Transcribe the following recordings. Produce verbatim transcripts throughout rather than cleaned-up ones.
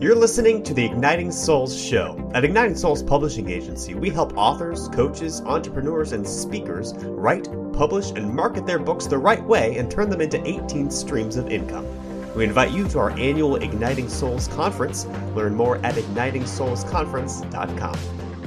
You're listening to the Igniting Souls Show. At Igniting Souls Publishing Agency, we help authors, coaches, entrepreneurs, and speakers write, publish, and market their books the right way and turn them into eighteen streams of income. We invite you to our annual Igniting Souls Conference. Learn more at igniting souls conference dot com.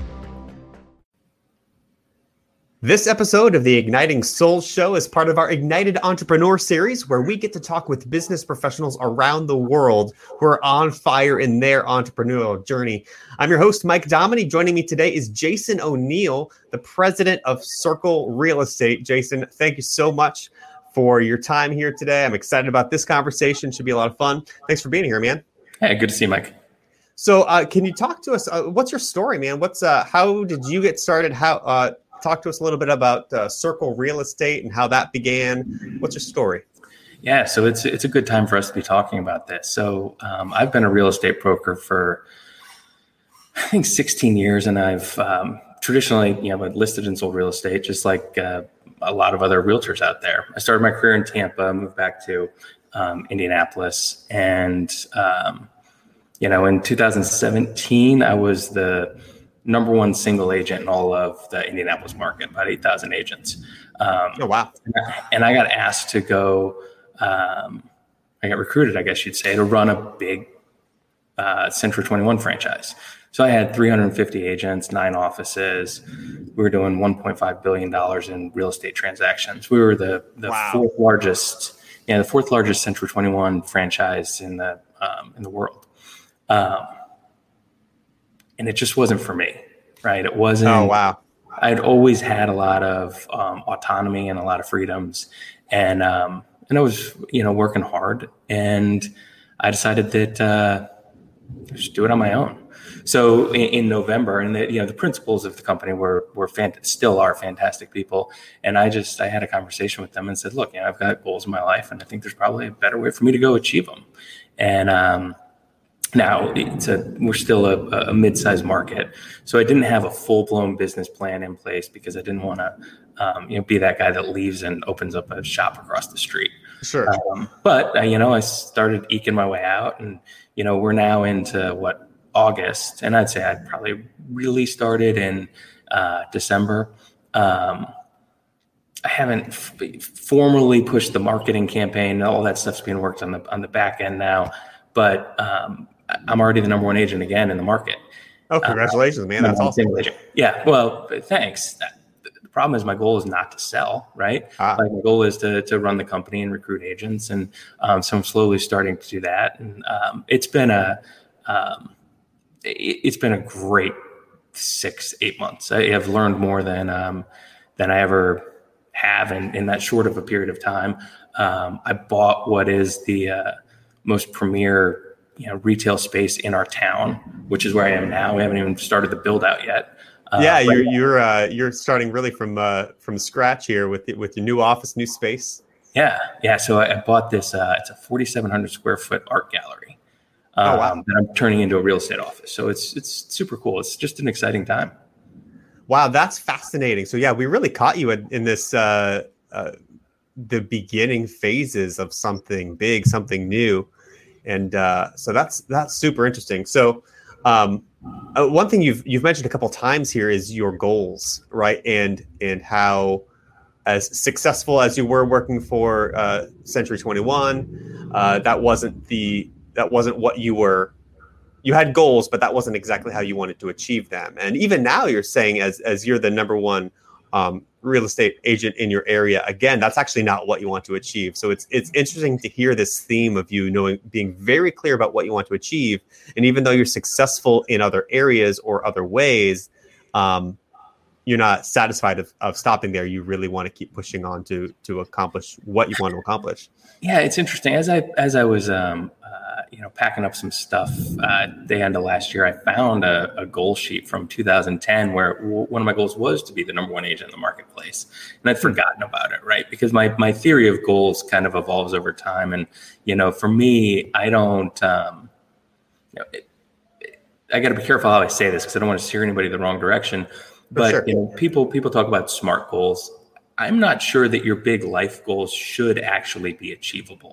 This episode of the Igniting Souls Show is part of our Ignited Entrepreneur series, where we get to talk with business professionals around the world who are on fire in their entrepreneurial journey. I'm your host, Mike Dominy. Joining me today is Jason O'Neill, the president of Circle Real Estate. Jason, thank you so much for your time here today. I'm excited about this conversation. Should be a lot of fun. Thanks for being here, man. Hey, good to see you, Mike. So uh, can you talk to us? Uh, what's your story, man? What's uh, how did you get started? How uh, Talk to us a little bit about uh, Circle Real Estate and how that began. What's your story? Yeah, so it's it's a good time for us to be talking about this. So um, I've been a real estate broker for, I think, sixteen years, and I've um, traditionally, you know, listed and sold real estate, just like uh, a lot of other realtors out there. I started my career in Tampa, moved back to um, Indianapolis, and um, you know, in two thousand seventeen, I was the number one single agent in all of the Indianapolis market, about eight thousand agents. Um, oh, wow. And I got asked to go, um, I got recruited, I guess you'd say, to run a big uh, Century twenty-one franchise. So I had three hundred fifty agents, nine offices. We were doing one point five billion dollars in real estate transactions. We were the, the wow. fourth largest, yeah, the fourth largest Century twenty-one franchise in the um, in the world. Um, And it just wasn't for me, right? It wasn't. Oh, wow. I'd always had a lot of um, autonomy and a lot of freedoms. And um, and I was, you know, working hard. And I decided that uh, just do it on my own. So in, in November, and the, you know, the principals of the company were were fant- still are fantastic people. And I just, I had a conversation with them and said, look, you know, I've got goals in my life, and I think there's probably a better way for me to go achieve them. And um Now, it's a, we're still a, a mid-sized market, so I didn't have a full-blown business plan in place because I didn't want to, um, you know, be that guy that leaves and opens up a shop across the street. Sure. Um, but uh, you know, I started eking my way out, and you know, we're now into what, August, and I'd say I probably really started in uh, December. Um, I haven't f- formally pushed the marketing campaign. All that stuff's being worked on the on the back end now, but um, I'm already the number one agent again in the market. Oh, congratulations, uh, man. That's awesome. Agent. Yeah. Well, thanks. The problem is my goal is not to sell, right? Ah. Like my goal is to to run the company and recruit agents. And um, so I'm slowly starting to do that. And um, it's been a, um, it, it's been a great six, eight months. I have learned more than, um, than I ever have in, in that short of a period of time. Um, I bought what is the uh, most premier you know, retail space in our town, which is where I am now. We haven't even started the build out yet. Uh, yeah, you're you're uh, you're starting really from uh, from scratch here with with your new office, new space. Yeah, yeah. So I, I bought this. Uh, it's a forty-seven hundred square foot art gallery um, oh, wow. that I'm turning into a real estate office. So it's it's super cool. It's just an exciting time. Wow, that's fascinating. So yeah, we really caught you in, in this uh, uh, the beginning phases of something big, something new. And uh, so that's that's super interesting. So um, uh, one thing you've you've mentioned a couple of times here is your goals, right? And and how as successful as you were working for uh, Century twenty-one, uh, that wasn't the that wasn't what you were. You had goals, but that wasn't exactly how you wanted to achieve them. And even now, you're saying as as you're the number one um, real estate agent in your area, again, that's actually not what you want to achieve. So it's it's interesting to hear this theme of you knowing, being very clear about what you want to achieve. And even though you're successful in other areas or other ways, um, you're not satisfied of, of stopping there. You really want to keep pushing on to to accomplish what you want to accomplish. Yeah, it's interesting. As I as I was um, uh, you know packing up some stuff uh, at the end of last year, I found a, a goal sheet from two thousand ten where w- one of my goals was to be the number one agent in the marketplace, and I'd forgotten about it, right? Because my my theory of goals kind of evolves over time, and you know, for me, I don't. Um, you know, it, it, I got to be careful how I say this because I don't want to steer anybody the wrong direction. But sure. you know, people people talk about SMART goals. I'm not sure that your big life goals should actually be achievable,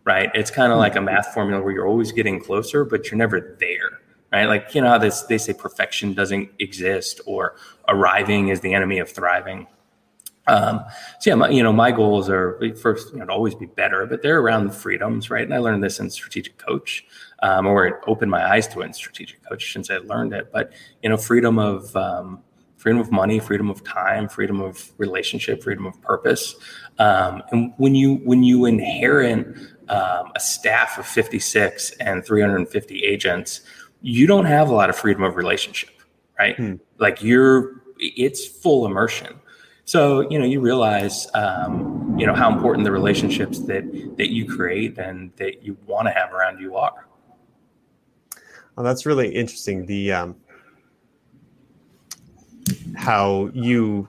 right? It's kind of like a math formula where you're always getting closer, but you're never there, right? Like, you know, how this, they say perfection doesn't exist, or arriving is the enemy of thriving. Um, so yeah, my, you know, my goals are first, you know, to always be better, but they're around freedoms, right? And I learned this in Strategic Coach, um, or it opened my eyes to it in Strategic Coach since I learned it. But, you know, freedom of, um, freedom of money, freedom of time, freedom of relationship, freedom of purpose. Um, and when you, when you inherit, um, a staff of fifty-six and three hundred fifty agents, you don't have a lot of freedom of relationship, right? Hmm. Like you're, it's full immersion. So, you know, you realize, um, you know, how important the relationships that, that you create and that you want to have around you are. Well, that's really interesting. The, um, how you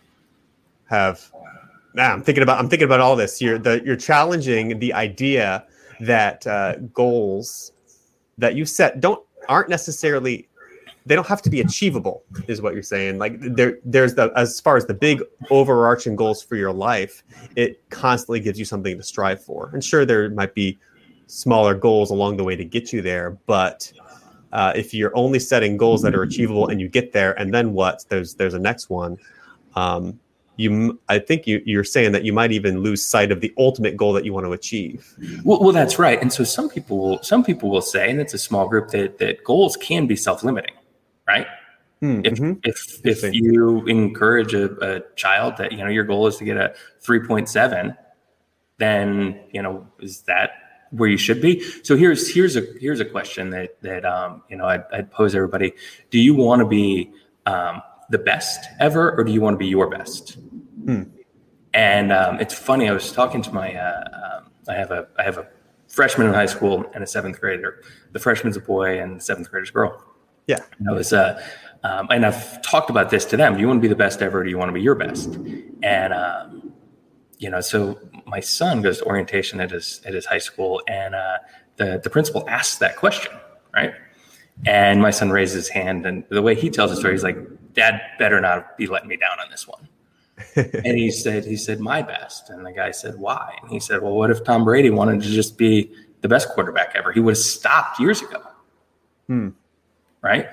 have, now I'm thinking about, I'm thinking about all this. You're the, you're challenging the idea that, uh, goals that you set don't, aren't necessarily, they don't have to be achievable, is what you're saying. Like there, there's the, as far as the big overarching goals for your life, it constantly gives you something to strive for. And sure, there might be smaller goals along the way to get you there. But uh, if you're only setting goals that are achievable and you get there, and then what, there's, there's a next one. Um, you, I think you, you're saying that you might even lose sight of the ultimate goal that you want to achieve. Well, well, that's right. And so some people will, some people will say, and it's a small group, that, that goals can be self-limiting. Right. Mm-hmm. If if if you encourage a, a child that, you know, your goal is to get a three point seven, then, you know, is that where you should be? So here's here's a here's a question that that um you know I'd, I'd pose everybody. Do you want to be um, the best ever, or do you want to be your best? Hmm. And um, it's funny. I was talking to my uh, um, I have a I have a freshman in high school and a seventh grader. The freshman's a boy and the seventh grader's a girl. Yeah. And I was, uh, um, and I've talked about this to them. Do you want to be the best ever? Or do you want to be your best? And, um, you know, so my son goes to orientation at his, at his high school, and, uh, the, the principal asks that question. Right. And my son raises his hand, and the way he tells the story, he's like, Dad better not be letting me down on this one. And he said, he said, my best. And the guy said, why? And he said, well, what if Tom Brady wanted to just be the best quarterback ever? He would have stopped years ago. Hmm. Right.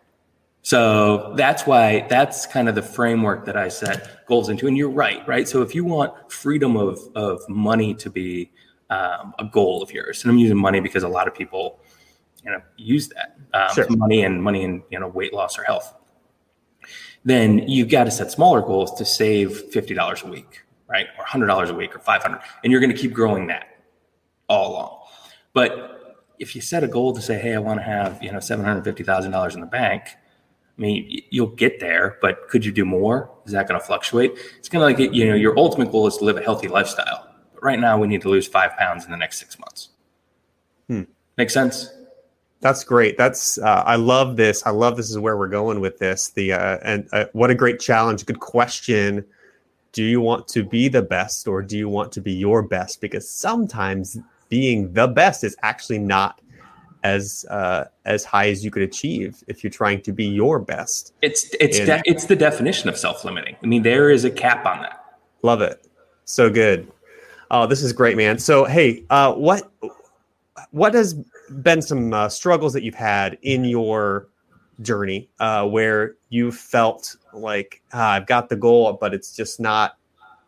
So that's why that's kind of the framework that I set goals into. And you're right. Right. So if you want freedom of, of money to be um, a goal of yours, and I'm using money because a lot of people, you know, use that um, sure. money and money and, you know, weight loss or health, then you've got to set smaller goals to save fifty dollars a week. Right. Or one hundred dollars a week or five hundred dollars. And you're going to keep growing that all along. But if you set a goal to say, hey, I want to have, you know, seven hundred fifty thousand dollars in the bank, I mean, you'll get there, but could you do more? Is that going to fluctuate? It's kind of like, you know, your ultimate goal is to live a healthy lifestyle. But right now we need to lose five pounds in the next six months. Hmm. Make sense? That's great. That's, uh, I love this. I love this is where we're going with this. The, uh, and uh, what a great challenge. Good question. Do you want to be the best, or do you want to be your best? Because sometimes being the best is actually not as uh, as high as you could achieve if you're trying to be your best. It's it's and, de- it's the definition of self-limiting. I mean, there is a cap on that. Love it. So good. Oh, this is great, man. So, hey, uh, what what has been some uh, struggles that you've had in your journey uh, where you felt like ah, I've got the goal, but it's just not.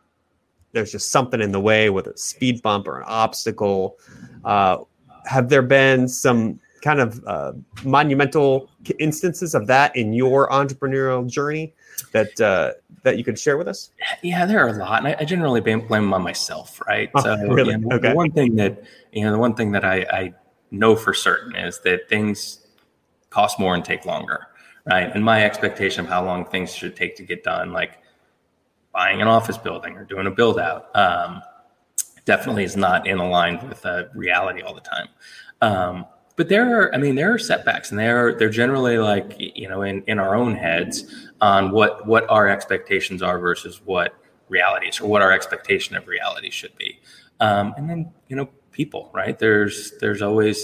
There's just something in the way, whether it's a speed bump or an obstacle. Uh, have there been some kind of uh, monumental instances of that in your entrepreneurial journey that uh, that you could share with us? Yeah, there are a lot, and I, I generally blame them on myself, right? Oh, so, really? You know, okay. The one thing that you know, the one thing that I, I know for certain is that things cost more and take longer, right? And my expectation of how long things should take to get done, like buying an office building or doing a build out, um, definitely is not in line with uh, reality all the time. Um, but there are, I mean, there are setbacks, and they're, they're generally like, you know, in, in our own heads on what, what our expectations are versus what reality is, or what our expectation of reality should be. Um, and then, you know, people, right? There's, there's always,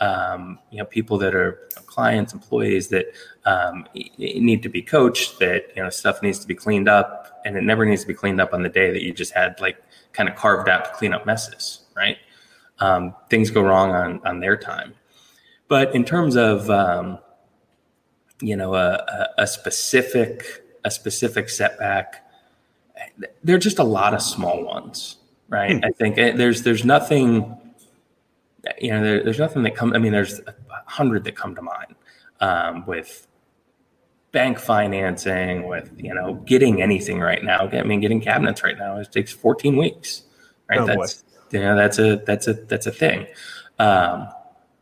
um, you know, people that are you know, clients, employees that um, need to be coached, that, you know, stuff needs to be cleaned up, and it never needs to be cleaned up on the day that you just had like kind of carved out to clean up messes, right? um, things go wrong on, on their time. But in terms of, um, you know, a, a, a specific, a specific setback, there are just a lot of small ones, right? Hmm. I think there's, there's nothing, you know, there, there's nothing that come, I mean, there's a hundred that come to mind, um, with bank financing, with, you know, getting anything right now. I mean, getting cabinets right now, it takes fourteen weeks, right? Oh, that's, boy. you know, that's a, that's a, that's a thing. Um,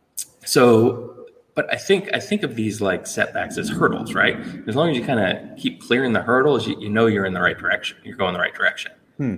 so, but I think, I think of these like setbacks as hurdles, right? As long as you kind of keep clearing the hurdles, you, you know, you're in the right direction. You're going the right direction. Hmm.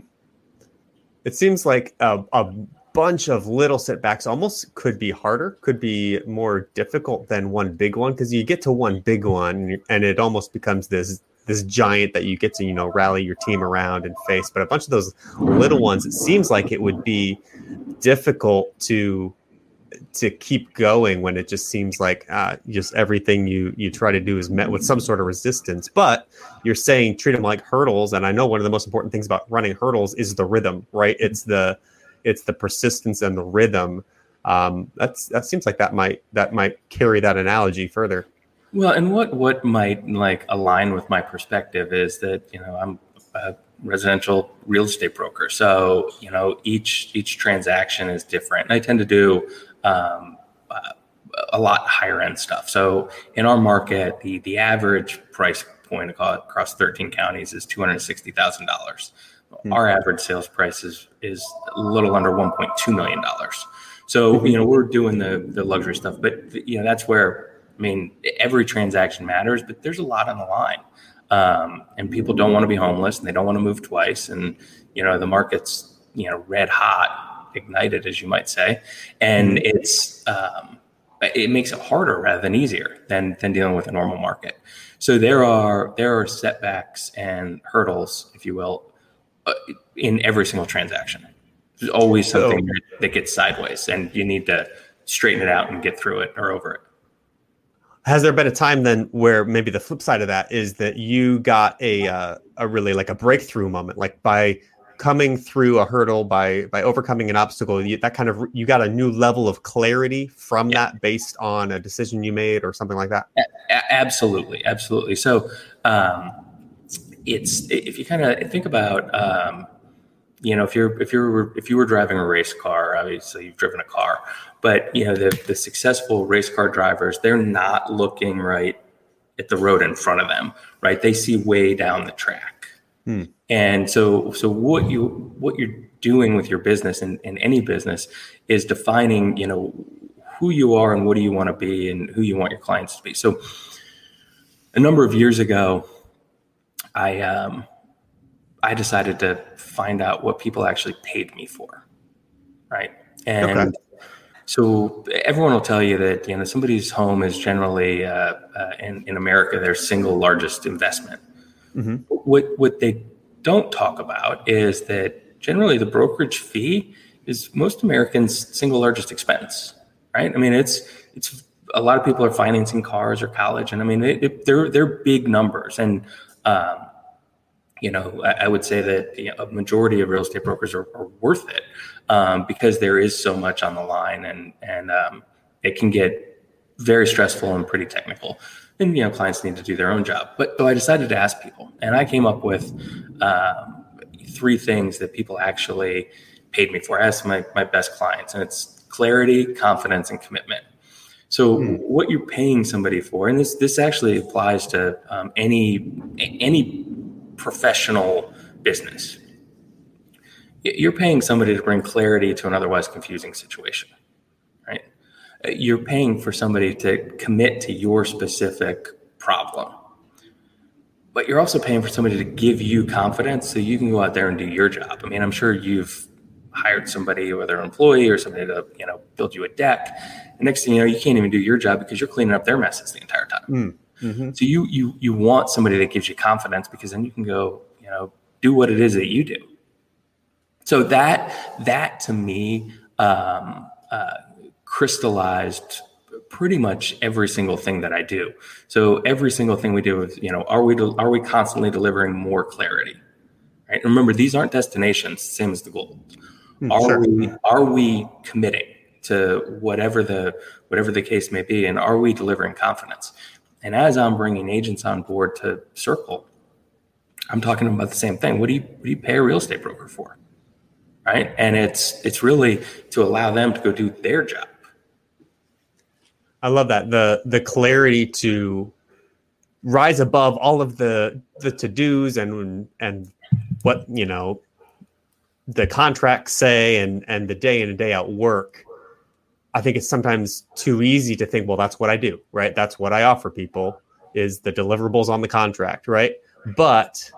It seems like a, a bunch of little setbacks almost could be harder, could be more difficult than one big one, because you get to one big one and it almost becomes this this giant that you get to, you know, rally your team around and face. But a bunch of those little ones, it seems like it would be difficult to to keep going when it just seems like uh, just everything you you try to do is met with some sort of resistance. But you're saying treat them like hurdles, and I know one of the most important things about running hurdles is the rhythm, right? It's the it's the persistence and the rhythm. Um, that's that seems like that might that might carry that analogy further. Well, and what what might like align with my perspective is that, you know, I'm a residential real estate broker, so, you know, each each transaction is different. And I tend to do um, uh, a lot higher end stuff. So in our market, the the average price point across thirteen counties is two hundred sixty thousand dollars. Hmm. Our average sales price is is a little under one point two million dollars. So, you know, we're doing the the luxury stuff, but, you know, that's where, I mean, every transaction matters, but there's a lot on the line. Um, and people don't want to be homeless and they don't want to move twice. And, you know, the market's, you know, red hot, ignited, as you might say. And it's, um, it makes it harder rather than easier than, than dealing with a normal market. So there are, there are setbacks and hurdles, if you will, uh, in every single transaction. There's always something so, that gets sideways and you need to straighten it out and get through it or over it. Has there been a time then where maybe the flip side of that is that you got a uh, a really like a breakthrough moment, like by coming through a hurdle, by by overcoming an obstacle, you, that kind of you got a new level of clarity from yeah. that based on a decision you made or something like that? A- absolutely, absolutely. So um, it's if you kind of think about um, you know if you're if you're if you were driving a race car, obviously you've driven a car. But, you know, the, the successful race car drivers, they're not looking right at the road in front of them, right? They see way down the track. Hmm. And so so what, you, what you're doing with your business and in, in any business is defining, you know, who you are and what do you want to be and who you want your clients to be. So a number of years ago, I um, I decided to find out what people actually paid me for, right? And okay. So everyone will tell you that, you know, somebody's home is generally uh, uh, in, in America their single largest investment. Mm-hmm. What what they don't talk about is that generally the brokerage fee is most Americans' single largest expense, right? I mean, it's it's a lot of people are financing cars or college, and I mean, it, it, they're they're big numbers, and um, you know, I, I would say that, you know, a majority of real estate brokers are, are worth it. Um, because there is so much on the line, and and um, it can get very stressful and pretty technical. And, you know, clients need to do their own job. But so I decided to ask people, and I came up with um, three things that people actually paid me for. I asked my, my best clients, and it's clarity, confidence, and commitment. So mm. what you're paying somebody for, and this this actually applies to um, any any professional business. You're paying somebody to bring clarity to an otherwise confusing situation, right? You're paying for somebody to commit to your specific problem. But you're also paying for somebody to give you confidence so you can go out there and do your job. I mean, I'm sure you've hired somebody, whether an employee or somebody to, you know, build you a deck. And next thing you know, you can't even do your job because you're cleaning up their messes the entire time. Mm. Mm-hmm. So you you you want somebody that gives you confidence, because then you can go, you know, do what it is that you do. So that that to me um, uh, crystallized pretty much every single thing that I do. So every single thing we do is, you know, are we de- are we constantly delivering more clarity? Right? And remember, these aren't destinations, same as the goal. Mm, are sure. we are we committing to whatever the whatever the case may be, and are we delivering confidence? And as I'm bringing agents on board to Circle, I'm talking about the same thing. What do you what do you pay a real estate broker for, right? And it's it's really to allow them to go do their job. I love that, the the clarity to rise above all of the the to-dos and and what, you know, the contracts say and and the day in and day out work. I think it's sometimes too easy to think, well, that's what I do, right? That's what I offer people is the deliverables on the contract, right? But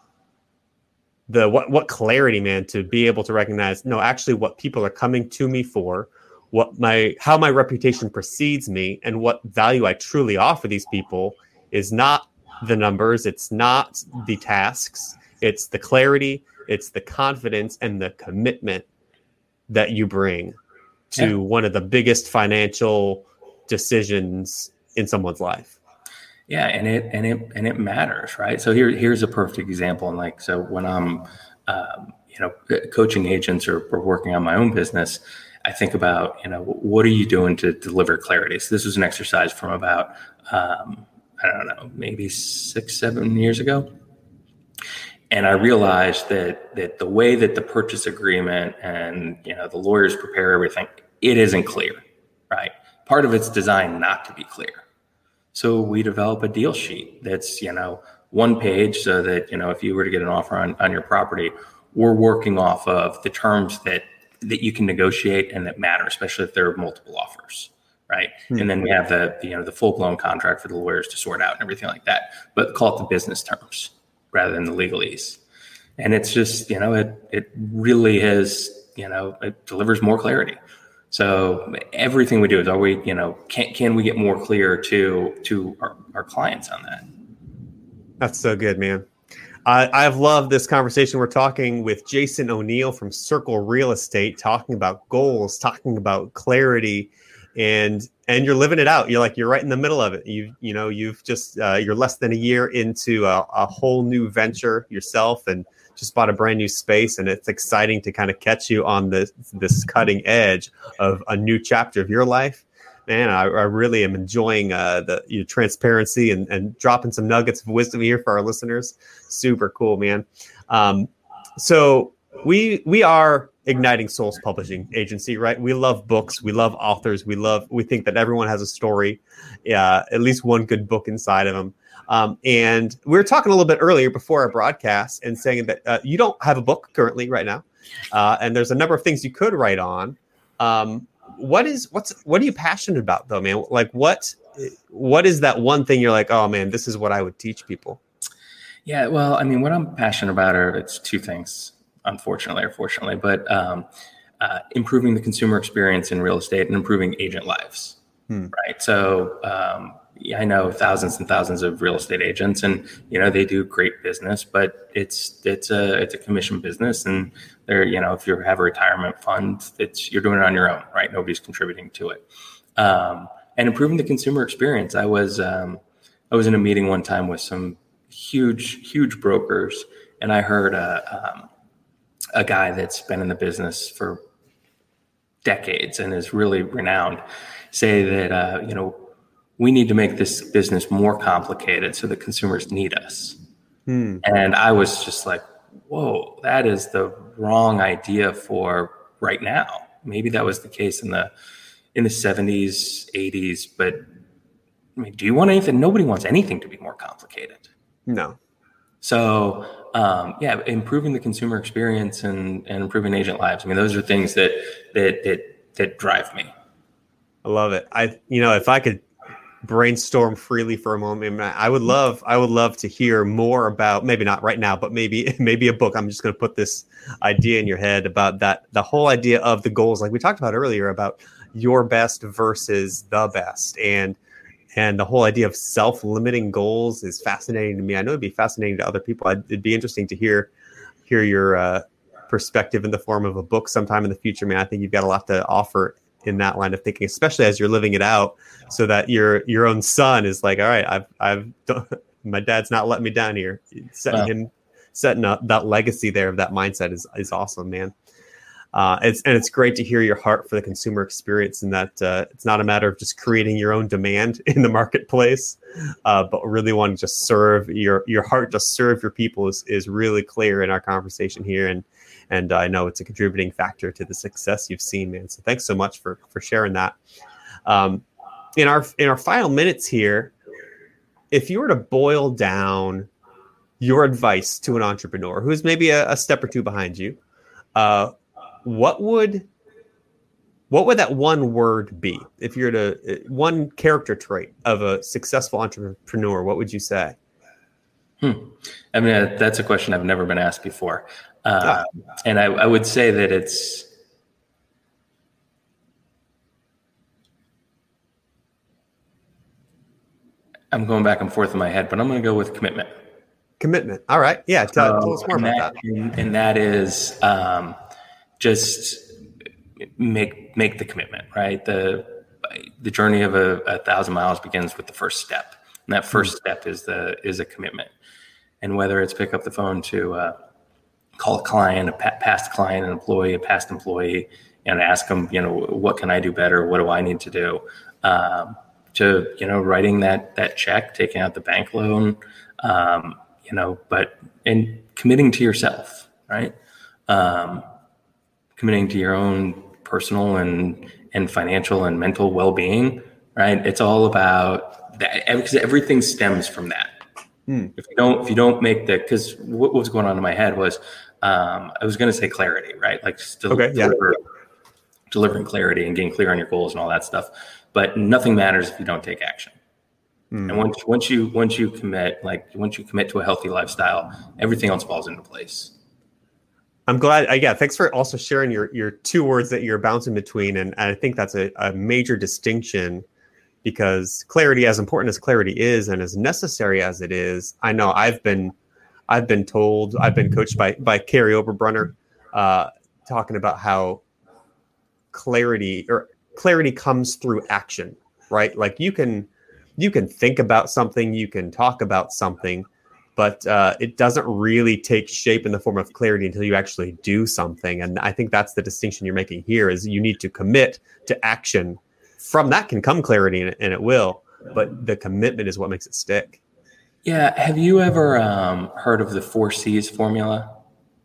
the what what clarity, man, to be able to recognize, no, actually what people are coming to me for, what my how my reputation precedes me, and what value I truly offer these people is not the numbers, it's not the tasks, it's the clarity, it's the confidence and the commitment that you bring to yeah. one of the biggest financial decisions in someone's life. Yeah, and it and it and it matters, right? So here here's a perfect example. And like, so when I'm um, you know coaching agents or, or working on my own business, I think about, you know, what are you doing to deliver clarity? So this was an exercise from about um, I don't know, maybe six, seven years ago. And I realized that that the way that the purchase agreement and, you know, the lawyers prepare everything, it isn't clear, right? Part of it's designed not to be clear. So we develop a deal sheet that's, you know, one page so that, you know, if you were to get an offer on, on your property, we're working off of the terms that that you can negotiate and that matter, especially if there are multiple offers. Right. Mm-hmm. And then we have the, the, you know, the full blown contract for the lawyers to sort out and everything like that, but call it the business terms rather than the legalese. And it's just, you know, it, it really has, you know, it delivers more clarity. So everything we do is, are we, you know, can, can we get more clear to, to our, our clients on that? That's so good, man. I, I've loved this conversation. We're talking with Jason O'Neill from Circle Real Estate, talking about goals, talking about clarity, and and you're living it out. You're like, you're right in the middle of it. You you know, you've just uh, you're less than a year into a, a whole new venture yourself, and just bought a brand new space, and it's exciting to kind of catch you on this this cutting edge of a new chapter of your life. Man, I, I really am enjoying uh, the your transparency and, and dropping some nuggets of wisdom here for our listeners. Super cool, man. Um, so we we are Igniting Souls Publishing Agency, right? We love books. We love authors. We love. We think that everyone has a story, uh, at least one good book inside of them. Um, and we were talking a little bit earlier before our broadcast and saying that uh, you don't have a book currently right now, uh, and there's a number of things you could write on. Um, What is what's what are you passionate about though, man? Like what what is that one thing you're like, oh man, this is what I would teach people? Yeah, well, I mean, what I'm passionate about are it's two things, unfortunately or fortunately, but um, uh, improving the consumer experience in real estate and improving agent lives. Hmm. Right. So um, yeah, I know thousands and thousands of real estate agents, and you know they do great business, but it's it's a it's a commission business, and they're, you know, if you have a retirement fund, it's you're doing it on your own, right? Nobody's contributing to it. Um, and improving the consumer experience. I was um, I was in a meeting one time with some huge huge brokers, and I heard a um, a guy that's been in the business for decades and is really renowned say that uh, you know. we need to make this business more complicated so that consumers need us. Hmm. And I was just like, whoa, that is the wrong idea for right now. Maybe that was the case in the in the seventies, eighties, but I mean, do you want anything? Nobody wants anything to be more complicated. No. So um, yeah, improving the consumer experience and, and improving agent lives. I mean, those are things that that that that drive me. I love it. I you know, if I could brainstorm freely for a moment, I would love I would love to hear more about, maybe not right now, but maybe maybe a book. I'm just going to put this idea in your head about that, the whole idea of the goals, like we talked about earlier, about your best versus the best, and and the whole idea of self-limiting goals is fascinating to me. I know it'd be fascinating to other people. I'd, it'd be interesting to hear hear your uh, perspective in the form of a book sometime in the future, man. I think you've got a lot to offer in that line of thinking, especially as you're living it out, so that your your own son is like, all right, I've I've my dad's not letting me down here. Setting wow. him setting up that legacy there of that mindset is is awesome, man. Uh, it's and it's great to hear your heart for the consumer experience, and that uh, it's not a matter of just creating your own demand in the marketplace, uh, but really want to just serve your your heart, just serve your people is is really clear in our conversation here, and and I know it's a contributing factor to the success you've seen, man. So thanks so much for for sharing that. Um, in our in our final minutes here, if you were to boil down your advice to an entrepreneur who's maybe a, a step or two behind you, uh, what would what would that one word be? If you're to one character trait of a successful entrepreneur, what would you say? Hmm. I mean, that's a question I've never been asked before, uh, ah. and I, I would say that it's I'm going back and forth in my head, but I'm going to go with commitment. Commitment. All right. Yeah. Tell, tell us more and about that. that. And, and that is um, just make make the commitment, right? The the journey of a, a thousand miles begins with the first step, and that first mm-hmm. step is the is a commitment. And whether it's pick up the phone to uh, call a client, a pa- past client, an employee, a past employee, and ask them, you know, what can I do better? What do I need to do? Um, to you know, writing that that check, taking out the bank loan. Um, You know, but and committing to yourself, right? Um, committing to your own personal and and financial and mental well-being, right? It's all about that, because everything stems from that. Hmm. If you don't, if you don't make the, because what was going on in my head was, um, I was going to say clarity, right? Like still okay, deliver, yeah. delivering clarity and getting clear on your goals and all that stuff. But nothing matters if you don't take action. And once once you once you commit, like once you commit to a healthy lifestyle, everything else falls into place. I'm glad. Uh, yeah, thanks for also sharing your your two words that you're bouncing between, and, and I think that's a, a major distinction, because clarity, as important as clarity is, and as necessary as it is, I know I've been I've been told, I've been coached by by Carrie Oberbrunner, uh, talking about how clarity or clarity comes through action, right? Like you can. You can think about something, you can talk about something, but uh, it doesn't really take shape in the form of clarity until you actually do something. And I think that's the distinction you're making here, is you need to commit to action. From that can come clarity, and it, and it will, but the commitment is what makes it stick. Yeah. Have you ever um, heard of the four C's formula?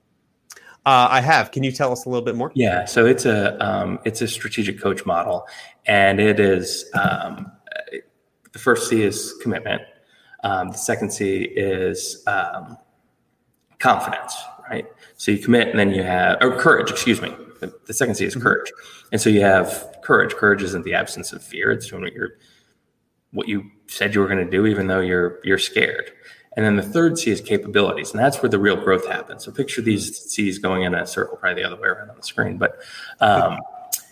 Uh, I have. Can you tell us a little bit more? Yeah. So it's a um, it's a strategic coach model, and it is um, the first C is commitment. Um, the second C is um, confidence, right? So you commit, and then you have, or courage, excuse me. The, the second C is mm-hmm. courage. And so you have courage. Courage isn't the absence of fear. It's doing what you're, what you said you were going to do, even though you're, you're scared. And then the third C is capabilities. And that's where the real growth happens. So picture these C's going in a circle, probably the other way around on the screen. But um,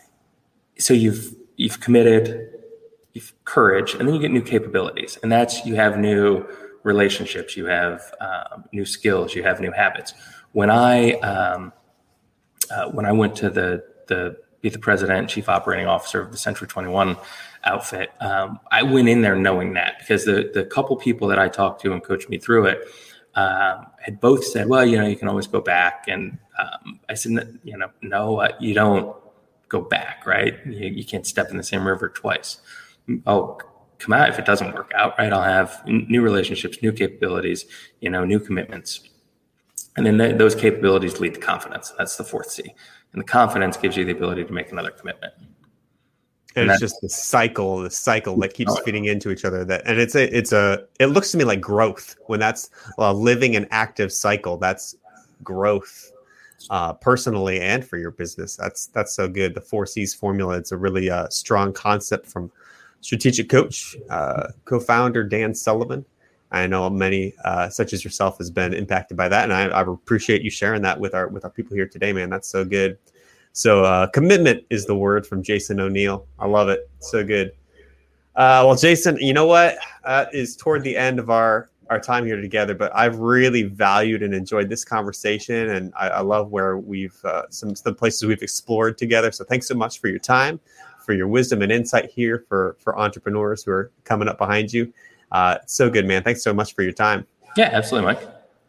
so you've, you've committed, courage, and then you get new capabilities, and that's you have new relationships, you have um, new skills, you have new habits. When I um, uh, when I went to the the be the president and chief operating officer of the Century twenty-one outfit, um, I went in there knowing that, because the the couple people that I talked to and coached me through it um, had both said, well, you know, you can always go back, and um, I said, you know, no, uh, you don't go back, right? You, you can't step in the same river twice. I'll come out if it doesn't work out, right? I'll have new relationships, new capabilities, you know, new commitments. And then th- those capabilities lead to confidence. That's the fourth C. And the confidence gives you the ability to make another commitment. And, and it's just the cycle, the cycle that keeps oh, feeding into each other. That, and it's a, it's a, it looks to me like growth. When that's a living and active cycle, that's growth, uh, personally and for your business. That's, that's so good. The four C's formula. It's a really uh, strong concept from strategic coach, uh, co-founder Dan Sullivan. I know many, uh, such as yourself, has been impacted by that, and I, I appreciate you sharing that with our with our people here today, man. That's so good. So, uh, commitment is the word from Jason O'Neill. I love it. So good. Uh, well, Jason, you know what? Uh, is toward the end of our our time here together, but I've really valued and enjoyed this conversation, and I, I love where we've uh, some some places we've explored together. So, thanks so much for your time, for your wisdom and insight here for, for entrepreneurs who are coming up behind you. Uh, so good, man. Thanks so much for your time. Yeah, absolutely, Mike.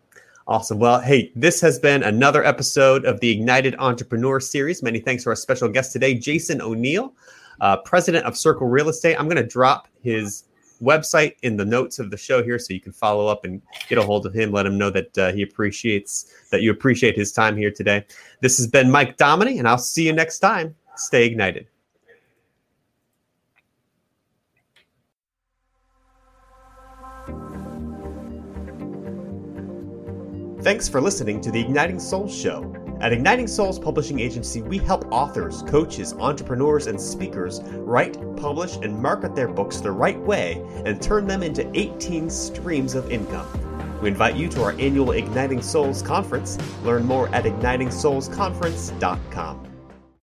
Awesome. Well, hey, this has been another episode of the Ignited Entrepreneur Series. Many thanks to our special guest today, Jason O'Neill, uh, president of Circle Real Estate. I'm going to drop his website in the notes of the show here so you can follow up and get a hold of him. Let him know that uh, he appreciates that you appreciate his time here today. This has been Mike Dominy, and I'll see you next time. Stay ignited. Thanks for listening to the Igniting Souls Show. At Igniting Souls Publishing Agency, we help authors, coaches, entrepreneurs, and speakers write, publish, and market their books the right way and turn them into eighteen streams of income. We invite you to our annual Igniting Souls Conference. Learn more at igniting souls conference dot com.